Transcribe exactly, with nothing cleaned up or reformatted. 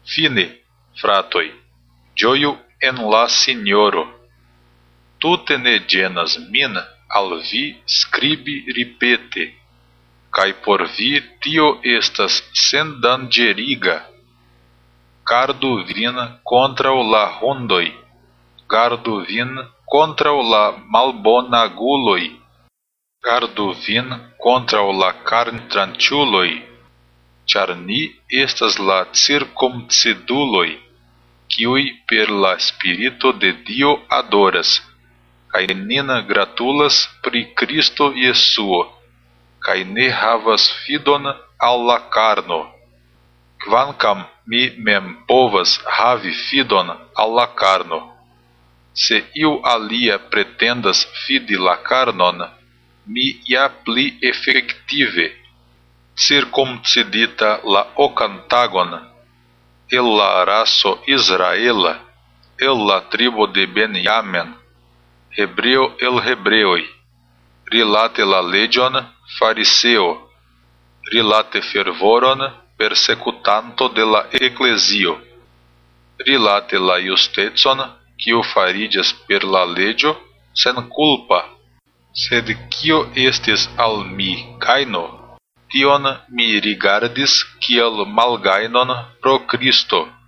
Fine, fratoj, ĝoju en la Sinjoro. Tute ne ĝenas min al vi skribi ripete, kaj por vi tio estas sendanĝeriga. Gardu vin kontraŭ la hundoj, gardu vin kontraŭ la malbonaguloj, gardu vin kontraŭ la karntranĉuloj, ĉar ni estas la cirkumciduloj, kiuj per la Spirito de Dio adoras, kaj nin gratulas pri Kristo Jesuo, kaj ne havas fidon al la karno. Kvankam mi mem povas havi fidon al la karno, se iu alia pretendas fidi la karnon, mi ja pli efektive, circumcidita la okan tagon, el la raso Israela, el la tribo de Benjamin, hebreo el hebreoj, rilate la leĝon fariseo, rilate fervoron persekutanto de la eklezio, rilate la justecon kiu fariĝas per la leĝo senkulpa. Sed kio estis al mi gajno, tion mi rigardis kiel malgajnon pro Kristo.